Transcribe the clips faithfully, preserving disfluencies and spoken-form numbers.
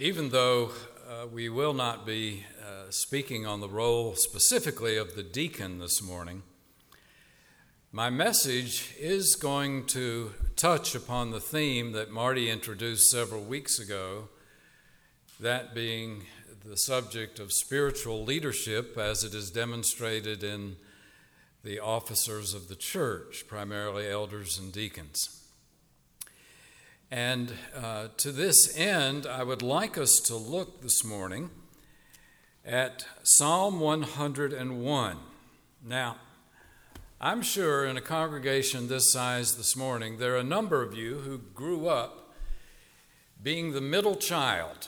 Even though uh, we will not be uh, speaking on the role specifically of the deacon this morning, my message is going to touch upon the theme that Marty introduced several weeks ago, that being the subject of spiritual leadership as it is demonstrated in the officers of the church, primarily elders and deacons. And uh, to this end, I would like us to look this morning at Psalm one hundred one. Now, I'm sure in a congregation this size this morning, there are a number of you who grew up being the middle child.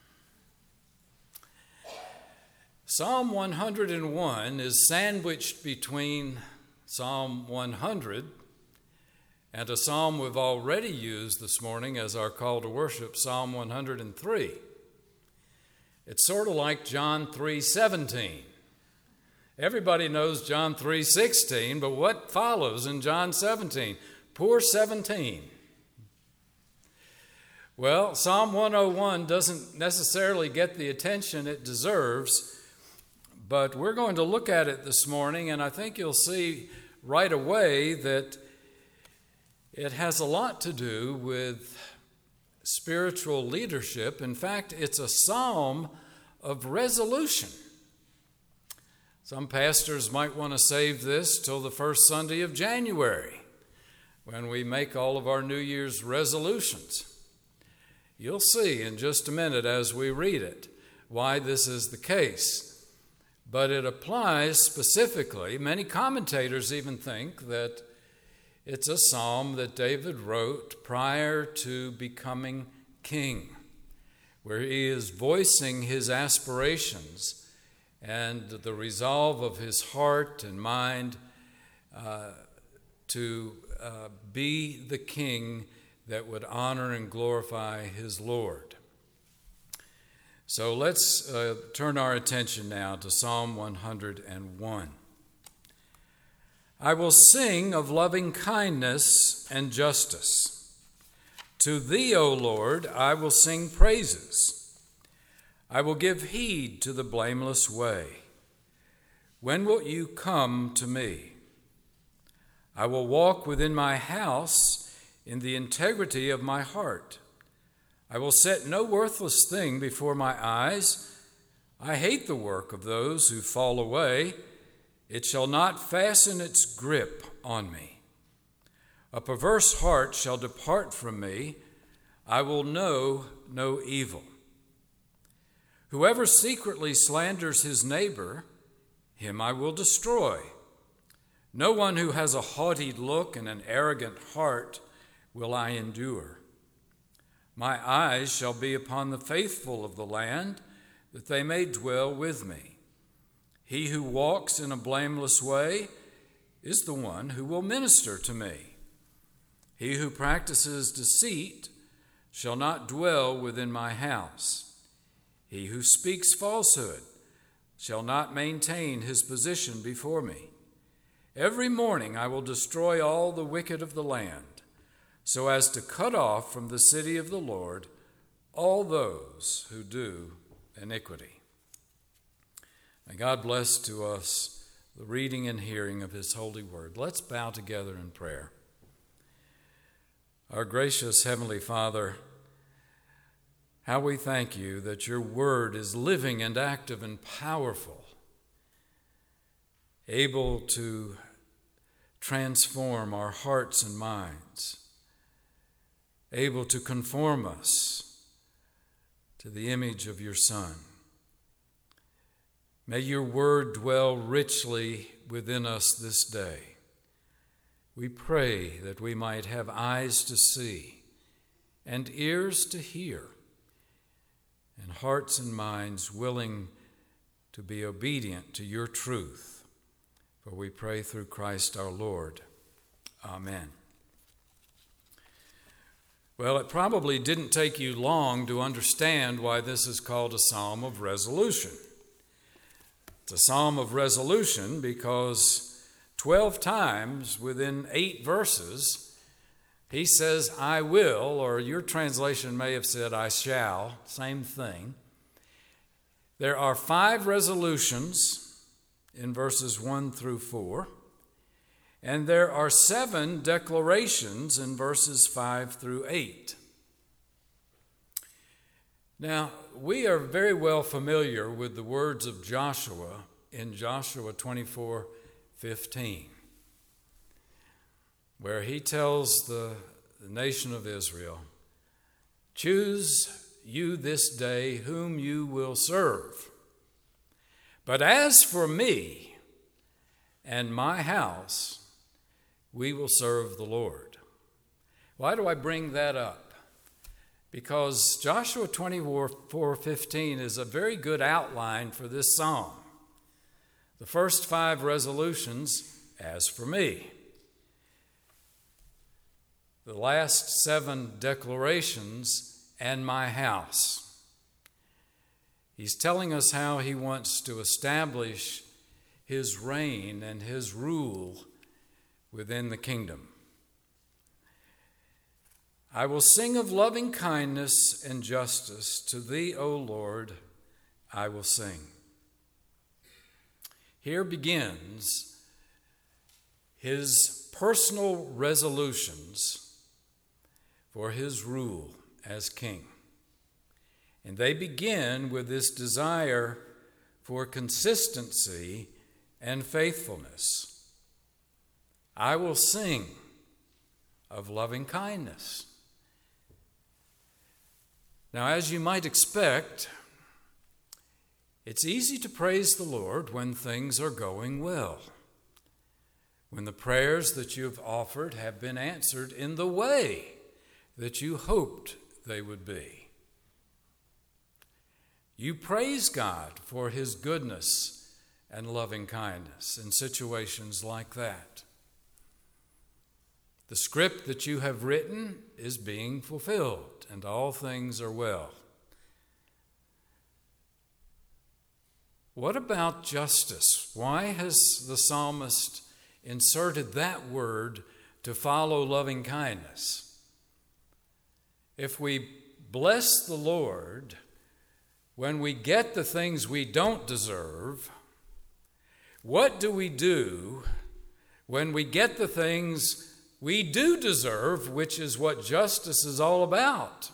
Psalm one hundred one is sandwiched between Psalm one hundred and a psalm we've already used this morning as our call to worship, Psalm one hundred three. It's sort of like John three seventeen. Everybody knows John three sixteen, but what follows in John seventeen? Poor seventeen. Well, Psalm one oh one doesn't necessarily get the attention it deserves, but we're going to look at it this morning, and I think you'll see right away that it has a lot to do with spiritual leadership. In fact, it's a psalm of resolution. Some pastors might want to save this till the first Sunday of January, when we make all of our New Year's resolutions. You'll see in just a minute as we read it why this is the case. But it applies specifically. Many commentators even think that it's a psalm that David wrote prior to becoming king, where he is voicing his aspirations and the resolve of his heart and mind uh, to uh, be the king that would honor and glorify his Lord. So let's uh, turn our attention now to Psalm one hundred one. I will sing of loving kindness and justice. To thee, O Lord, I will sing praises. I will give heed to the blameless way. When will you come to me? I will walk within my house in the integrity of my heart. I will set no worthless thing before my eyes. I hate the work of those who fall away. It shall not fasten its grip on me. A perverse heart shall depart from me. I will know no evil. Whoever secretly slanders his neighbor, him I will destroy. No one who has a haughty look and an arrogant heart will I endure. My eyes shall be upon the faithful of the land, that they may dwell with me. He who walks in a blameless way is the one who will minister to me. He who practices deceit shall not dwell within my house. He who speaks falsehood shall not maintain his position before me. Every morning I will destroy all the wicked of the land, so as to cut off from the city of the Lord all those who do iniquity. May God bless to us the reading and hearing of his holy word. Let's bow together in prayer. Our gracious Heavenly Father, how we thank you that your word is living and active and powerful, able to transform our hearts and minds, able to conform us to the image of your Son. May your word dwell richly within us this day. We pray that we might have eyes to see and ears to hear and hearts and minds willing to be obedient to your truth. For we pray through Christ our Lord. Amen. Well, it probably didn't take you long to understand why this is called a psalm of resolution. It's a psalm of resolution because twelve times within eight verses, He says, I will, or your translation may have said, I shall, same thing. There are five resolutions in verses one through four, and there are seven declarations in verses five through eight. Now, we are very well familiar with the words of Joshua in Joshua twenty-four fifteen, where he tells the, the nation of Israel, choose you this day whom you will serve. But as for me and my house, we will serve the Lord. Why do I bring that up? Because Joshua twenty-four fifteen is a very good outline for this psalm. The first five resolutions, as for me. The last seven declarations, and my house. He's telling us how he wants to establish his reign and his rule within the kingdom. I will sing of loving kindness and justice. To thee, O Lord, I will sing. Here begins his personal resolutions for his rule as king. And they begin with this desire for consistency and faithfulness. I will sing of loving kindness. Now, as you might expect, it's easy to praise the Lord when things are going well, when the prayers that you've offered have been answered in the way that you hoped they would be. You praise God for his goodness and loving kindness in situations like that. The script that you have written is being fulfilled, and all things are well. What about justice? Why has the psalmist inserted that word to follow loving kindness? If we bless the Lord when we get the things we don't deserve, what do we do when we get the things we do deserve, which is what justice is all about?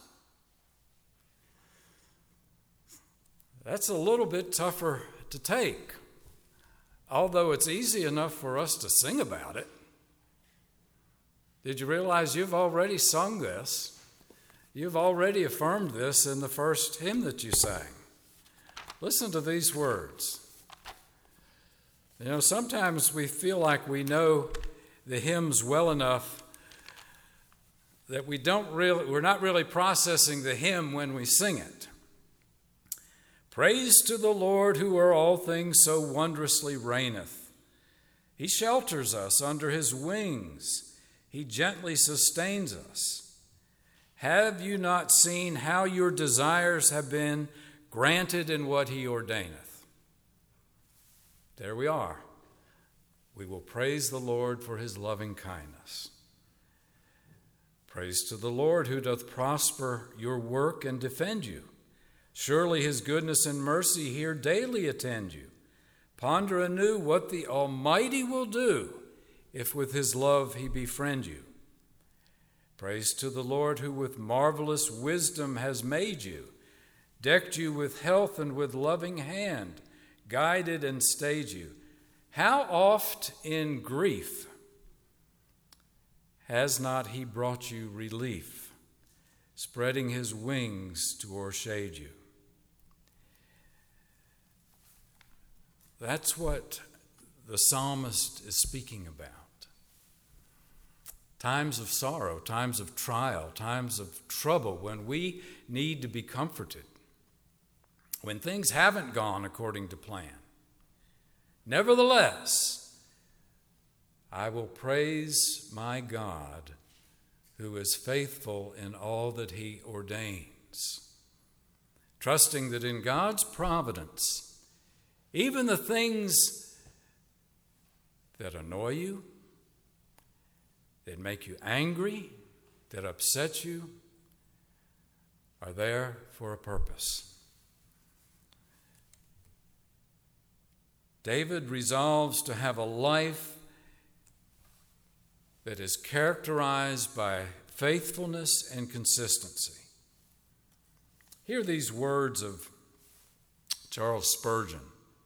That's a little bit tougher to take, although it's easy enough for us to sing about it. Did you realize you've already sung this? You've already affirmed this in the first hymn that you sang. Listen to these words. You know, sometimes we feel like we know the hymns well enough that we don't really, we're not really processing the hymn when we sing it. Praise to the Lord who o'er all things so wondrously reigneth. He shelters us under his wings. He gently sustains us. Have you not seen how your desires have been granted in what he ordaineth? There we are. We will praise the Lord for his loving kindness. Praise to the Lord who doth prosper your work and defend you. Surely his goodness and mercy here daily attend you. Ponder anew what the Almighty will do if with his love he befriend you. Praise to the Lord who with marvelous wisdom has made you, decked you with health and with loving hand, guided and stayed you. How oft in grief has not he brought you relief, spreading his wings to o'ershade you? That's what the psalmist is speaking about. Times of sorrow, times of trial, times of trouble, when we need to be comforted, when things haven't gone according to plan. Nevertheless, I will praise my God who is faithful in all that he ordains, trusting that in God's providence, even the things that annoy you, that make you angry, that upset you are there for a purpose. David resolves to have a life that is characterized by faithfulness and consistency. Hear these words of Charles Spurgeon.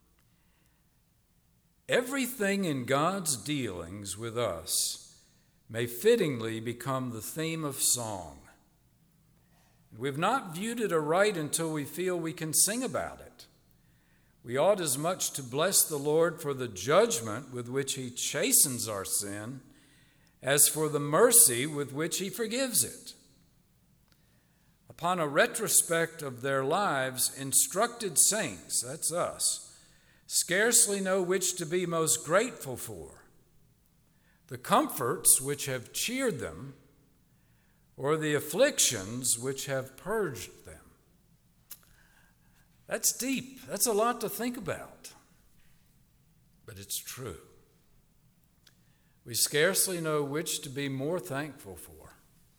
Everything in God's dealings with us may fittingly become the theme of song. We've not viewed it aright until we feel we can sing about it. We ought as much to bless the Lord for the judgment with which he chastens our sin as for the mercy with which he forgives it. Upon a retrospect of their lives, instructed saints, that's us, scarcely know which to be most grateful for, the comforts which have cheered them or the afflictions which have purged them. That's deep. That's a lot to think about. But it's true. We scarcely know which to be more thankful for.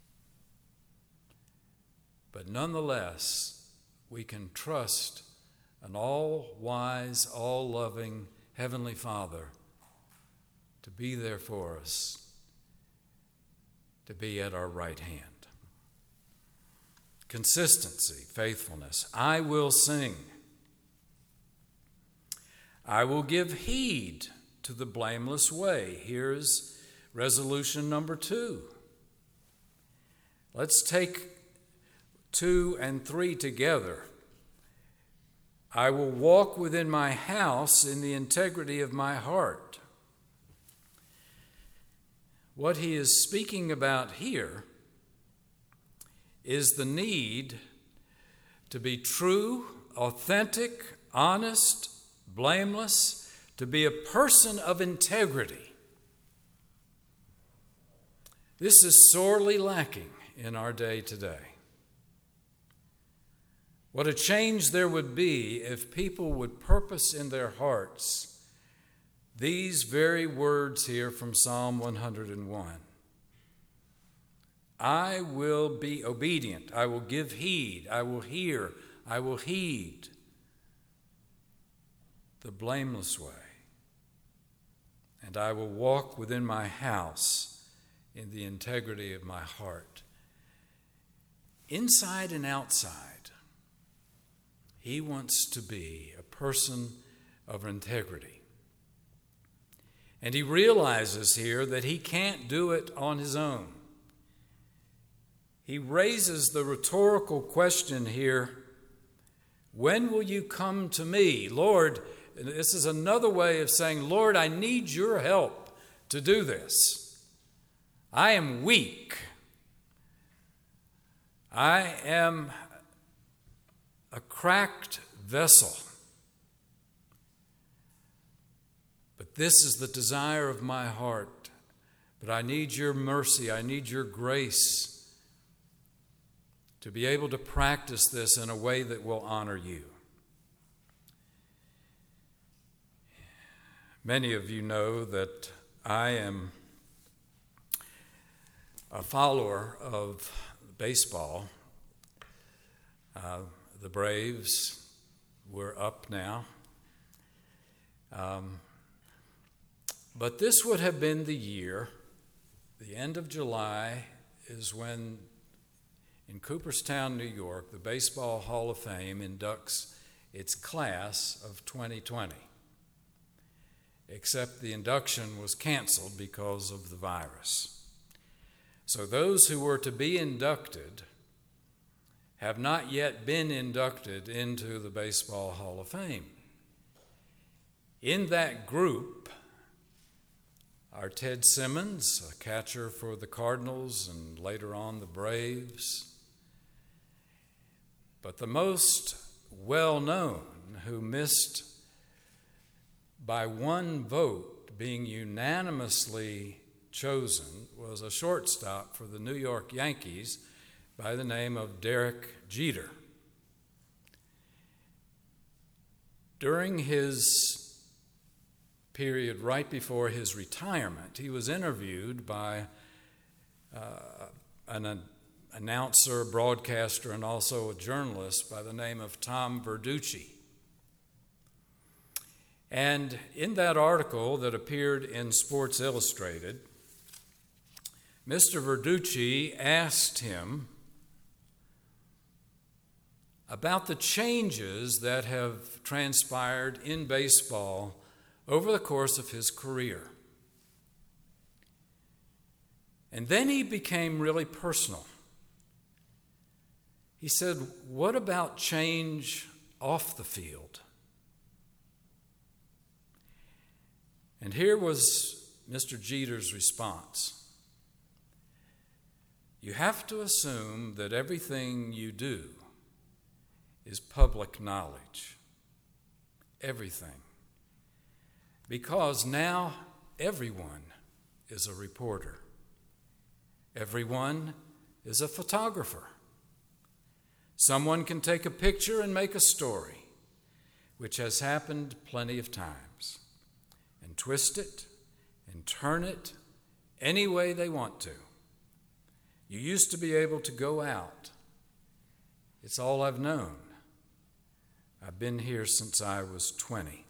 But nonetheless, we can trust an all-wise, all-loving Heavenly Father to be there for us, to be at our right hand. Consistency, faithfulness. I will sing. I will give heed to the blameless way. Here's resolution number two. Let's take two and three together. I will walk within my house in the integrity of my heart. What he is speaking about here is the need to be true, authentic, honest, blameless, to be a person of integrity. This is sorely lacking in our day today. What a change there would be if people would purpose in their hearts these very words here from Psalm one hundred one. I will be obedient. I will give heed. I will hear. I will heed the blameless way. And I will walk within my house in the integrity of my heart. Inside and outside, he wants to be a person of integrity. And he realizes here that he can't do it on his own. He raises the rhetorical question here, when will you come to me? Lord, this is another way of saying, Lord, I need your help to do this. I am weak. I am a cracked vessel. But this is the desire of my heart. But I need your mercy. I need your grace to be able to practice this in a way that will honor you. Many of you know that I am a follower of baseball. Uh, the Braves were up now. Um, but this would have been the year, the end of July is when in Cooperstown, New York, the Baseball Hall of Fame inducts its class of twenty twenty. Except the induction was canceled because of the virus. So those who were to be inducted have not yet been inducted into the Baseball Hall of Fame. In that group are Ted Simmons, a catcher for the Cardinals and later on the Braves. But the most well-known, who missed by one vote being unanimously chosen, was a shortstop for the New York Yankees by the name of Derek Jeter. During his period right before his retirement, he was interviewed by uh, an announcer, broadcaster, and also a journalist by the name of Tom Verducci. And in that article that appeared in Sports Illustrated, Mister Verducci asked him about the changes that have transpired in baseball over the course of his career. And then he became really personal. He said, "What about change off the field?" And here was Mister Jeter's response. "You have to assume that everything you do is public knowledge. Everything. Because now everyone is a reporter. Everyone is a photographer. Someone can take a picture and make a story, which has happened plenty of times, and twist it and turn it any way they want to. You used to be able to go out. It's all I've known. I've been here since I was twenty.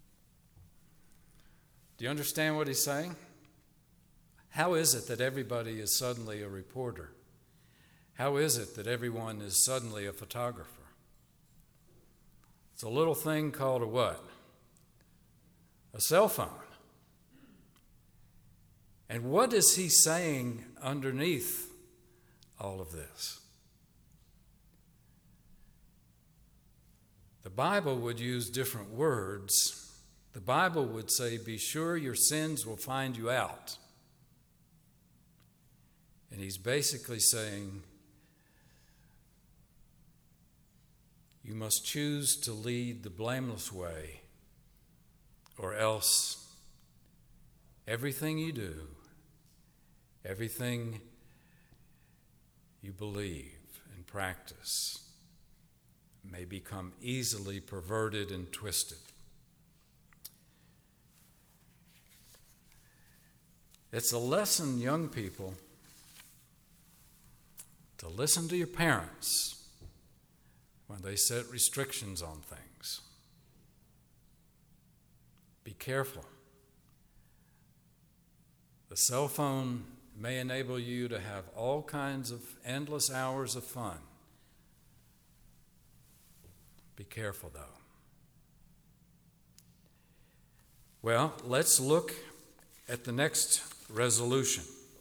Do you understand what he's saying? How is it that everybody is suddenly a reporter? How is it that everyone is suddenly a photographer? It's a little thing called a what? A cell phone. And what is he saying underneath all of this? The Bible would use different words. The Bible would say, "Be sure your sins will find you out." And he's basically saying, you must choose to lead the blameless way, or else everything you do, everything you believe and practice may become easily perverted and twisted. It's a lesson, young people, to listen to your parents when they set restrictions on things. Be careful. The cell phone may enable you to have all kinds of endless hours of fun. Be careful, though. Well, let's look at the next resolution.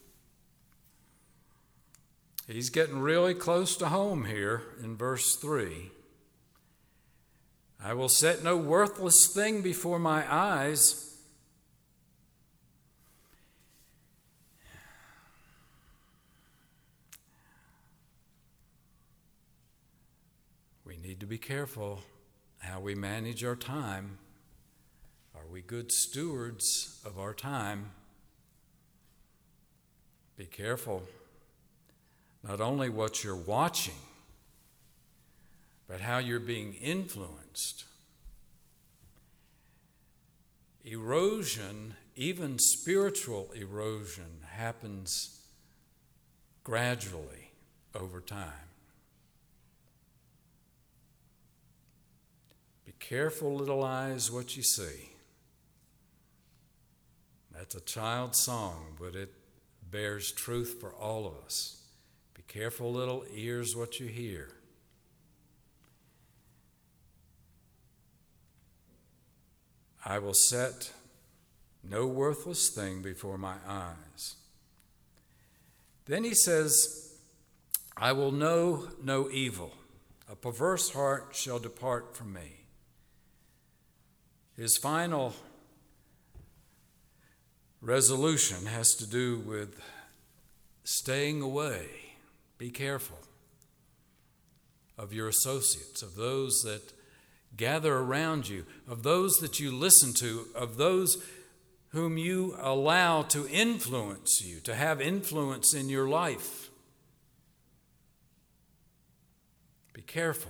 He's getting really close to home here in verse three. I will set no worthless thing before my eyes. We need to be careful how we manage our time. Are we good stewards of our time? Be careful. Not only what you're watching, but how you're being influenced. Erosion, even spiritual erosion, happens gradually over time. Be careful, little eyes, what you see. That's a child's song, but it bears truth for all of us. Be careful, little ears, what you hear. I will set no worthless thing before my eyes. Then he says, I will know no evil. A perverse heart shall depart from me. His final resolution has to do with staying away. Be careful of your associates, of those that gather around you, of those that you listen to, of those whom you allow to influence you, to have influence in your life. Be careful.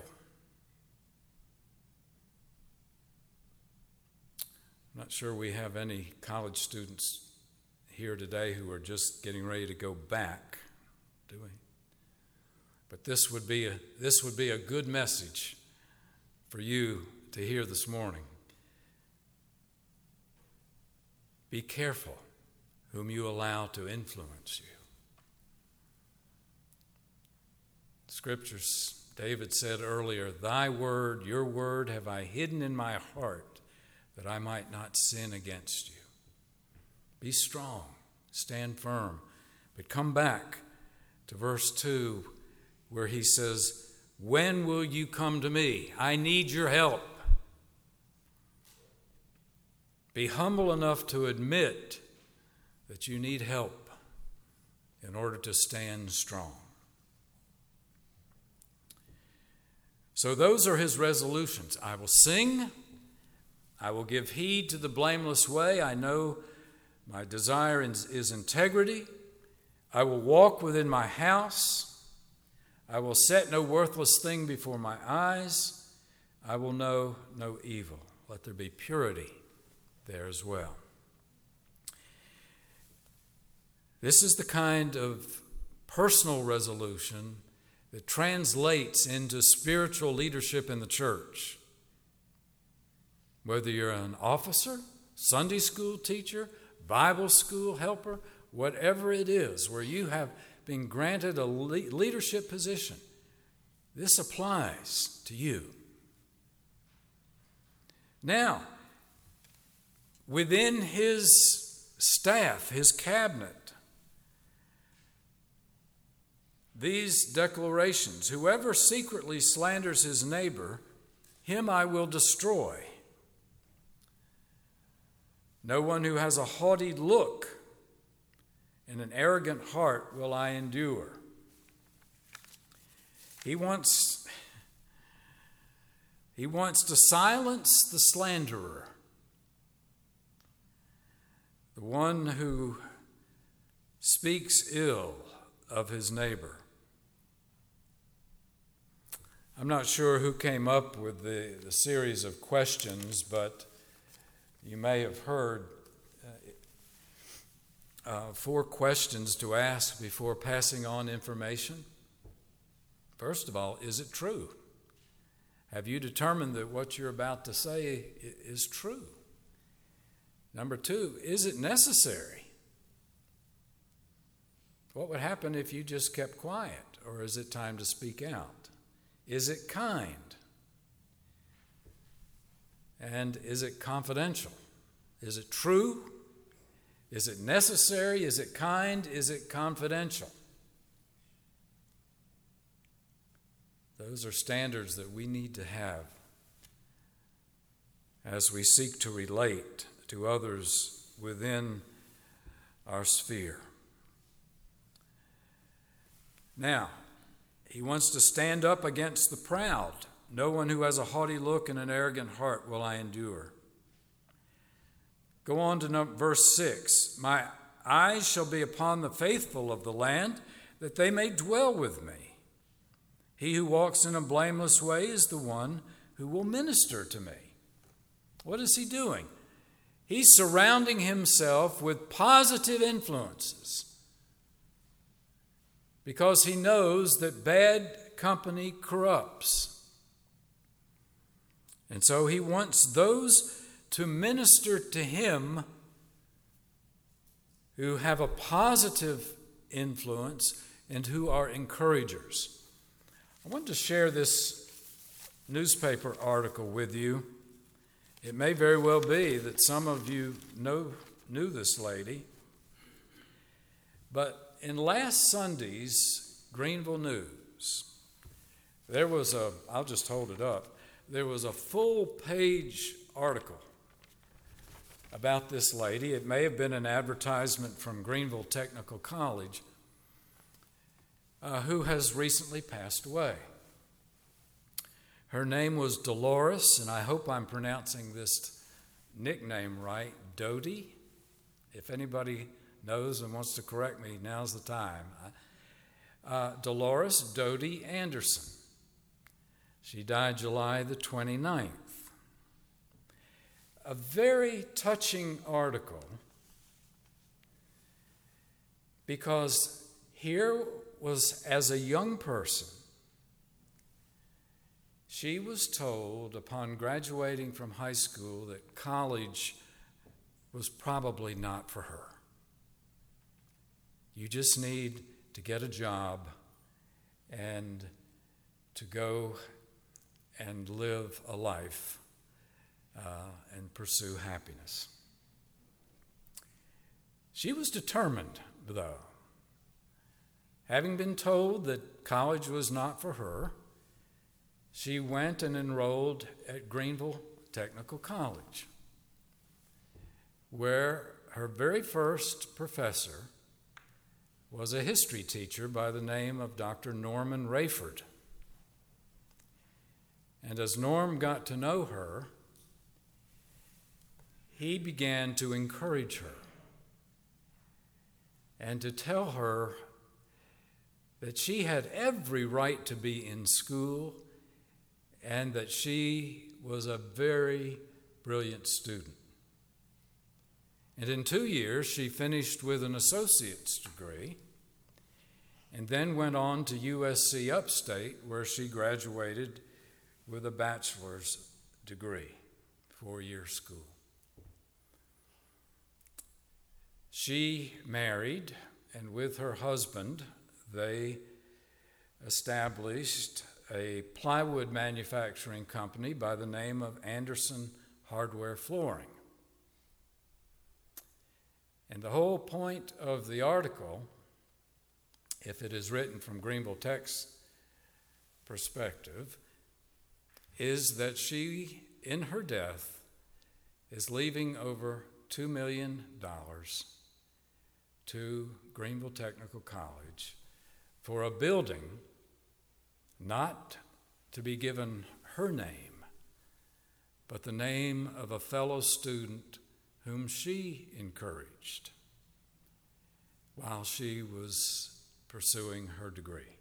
I'm not sure we have any college students here today who are just getting ready to go back, do we? But this would be a, this would be a good message for you to hear this morning. Be careful whom you allow to influence you. Scriptures, David said earlier, "Thy word, your word have I hidden in my heart, that I might not sin against you." Be strong, stand firm. But come back to verse two, where he says, "When will you come to me? I need your help." Be humble enough to admit that you need help in order to stand strong. So those are his resolutions. I will sing. I will give heed to the blameless way. I know my desire is, is integrity. I will walk within my house. I will set no worthless thing before my eyes. I will know no evil. Let there be purity there as well. This is the kind of personal resolution that translates into spiritual leadership in the church. Whether you're an officer, Sunday school teacher, Bible school helper, whatever it is, where you have been granted a leadership position, this applies to you. Now, within his staff, his cabinet, these declarations: whoever secretly slanders his neighbor, him I will destroy. No one who has a haughty look and an arrogant heart will I endure. He wants, he wants to silence the slanderer, the one who speaks ill of his neighbor. I'm not sure who came up with the, the series of questions, but you may have heard uh, uh, four questions to ask before passing on information. First of all, is it true? Have you determined that what you're about to say is true? Number two, is it necessary? What would happen if you just kept quiet? Or is it time to speak out? Is it kind? And is it confidential? Is it true? Is it necessary? Is it kind? Is it confidential? Those are standards that we need to have as we seek to relate to others within our sphere. Now, he wants to stand up against the proud. No one who has a haughty look and an arrogant heart will I endure. Go on to number, verse six. My eyes shall be upon the faithful of the land, that they may dwell with me. He who walks in a blameless way is the one who will minister to me. What is he doing? He's surrounding himself with positive influences, because he knows that bad company corrupts. And so he wants those to minister to him who have a positive influence and who are encouragers. I want to share this newspaper article with you. It may very well be that some of you know knew this lady, but in last Sunday's Greenville News, there was a, I'll just hold it up, there was a full page article about this lady. It may have been an advertisement from Greenville Technical College, uh, who has recently passed away. Her name was Dolores, and I hope I'm pronouncing this nickname right, Doty. If anybody knows and wants to correct me, now's the time. Uh, Dolores Doty Anderson. She died July the twenty-ninth. A very touching article, because here was, as a young person, She was told upon graduating from high school that college was probably not for her. You just need to get a job and to go and live a life uh, and pursue happiness. She was determined, though. Having been told that college was not for her, she went and enrolled at Greenville Technical College, where her very first professor was a history teacher by the name of Doctor Norman Rayford. And as Norm got to know her, he began to encourage her and to tell her that she had every right to be in school and that she was a very brilliant student. And in two years, she finished with an associate's degree and then went on to U S C Upstate, where she graduated with a bachelor's degree, four-year school. She married, and with her husband, they established a plywood manufacturing company by the name of Anderson Hardware Flooring. And the whole point of the article, if it is written from Greenville Tech's perspective, is that she, in her death, is leaving over two million dollars to Greenville Technical College for a building not to be given her name, but the name of a fellow student whom she encouraged while she was pursuing her degree.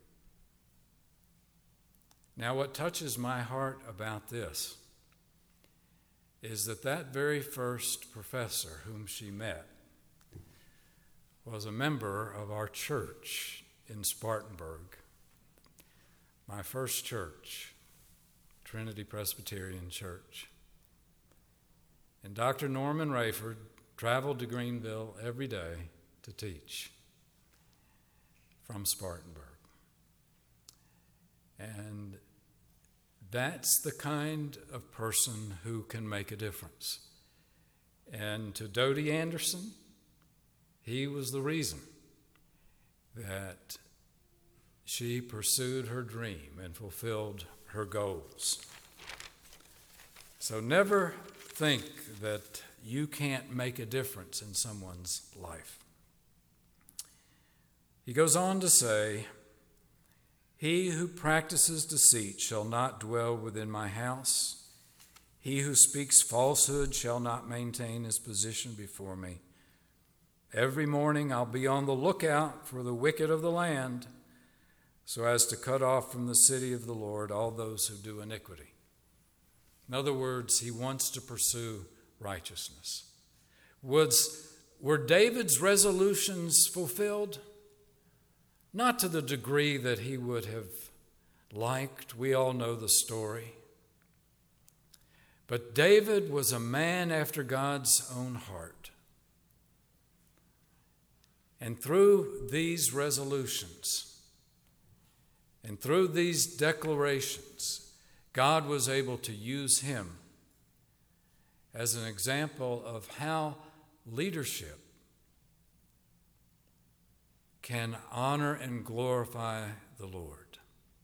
Now, what touches my heart about this is that that very first professor whom she met was a member of our church in Spartanburg, my first church, Trinity Presbyterian Church. And Doctor Norman Rayford traveled to Greenville every day to teach from Spartanburg. And that's the kind of person who can make a difference. And to Dodie Anderson, he was the reason that she pursued her dream and fulfilled her goals. So never think that you can't make a difference in someone's life. He goes on to say, "He who practices deceit shall not dwell within my house. He who speaks falsehood shall not maintain his position before me. Every morning I'll be on the lookout for the wicked of the land, so as to cut off from the city of the Lord all those who do iniquity." In other words, he wants to pursue righteousness. Was, were David's resolutions fulfilled? Not to the degree that he would have liked. We all know the story. But David was a man after God's own heart. And through these resolutions and through these declarations, God was able to use him as an example of how leadership can honor and glorify the Lord.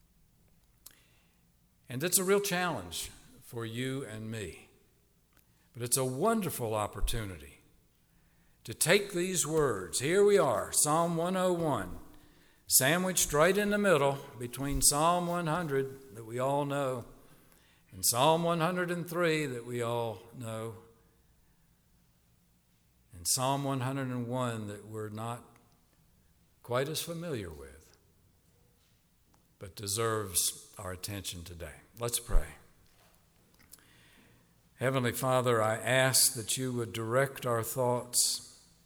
And it's a real challenge for you and me. But it's a wonderful opportunity to take these words. Here we are, Psalm one oh one, sandwiched right in the middle between Psalm one hundred that we all know and Psalm one hundred three that we all know and Psalm one hundred one that we're not quite as familiar with, but deserves our attention today. Let's pray. Heavenly Father, I ask that you would direct our thoughts.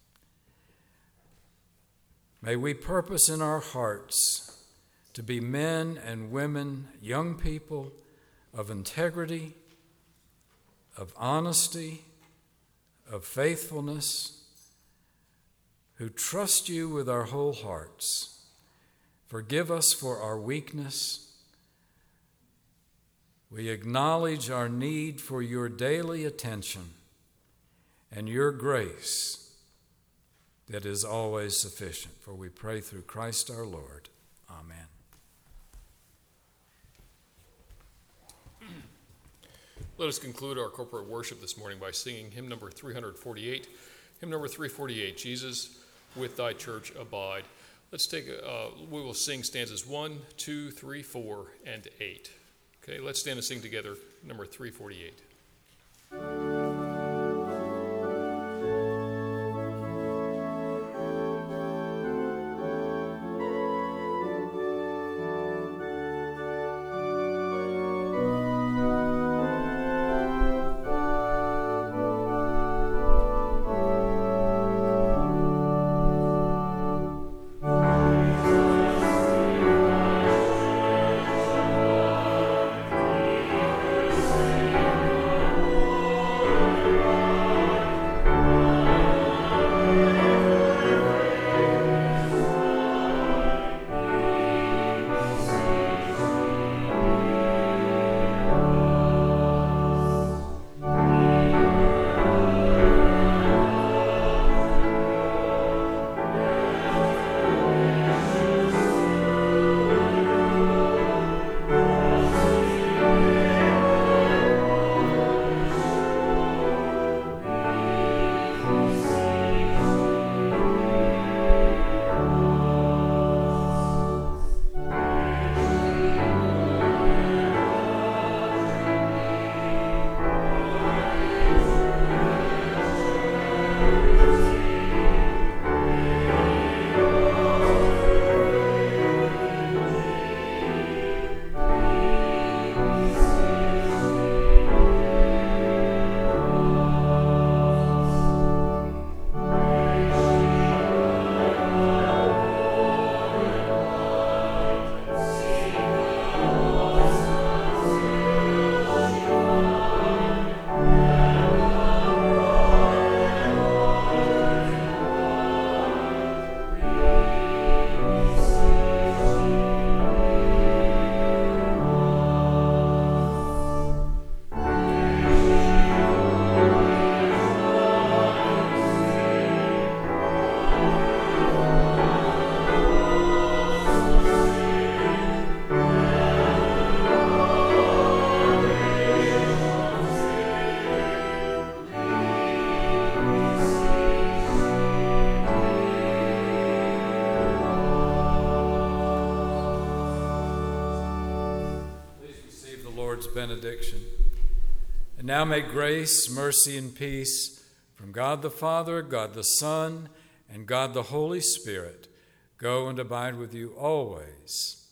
May we purpose in our hearts to be men and women, young people of integrity, of honesty, of faithfulness, who trust you with our whole hearts. Forgive us for our weakness. We acknowledge our need for your daily attention and your grace that is always sufficient. For we pray through Christ our Lord. Amen. Let us conclude our corporate worship this morning by singing hymn number three forty-eight. Hymn number three forty-eight, Jesus, with thy church abide. Let's take, uh, we will sing stanzas one, two, three, four, and eight. Okay, let's stand and sing together, number three forty-eight. Benediction. And now may grace, mercy, and peace from God the Father, God the Son, and God the Holy Spirit go and abide with you always.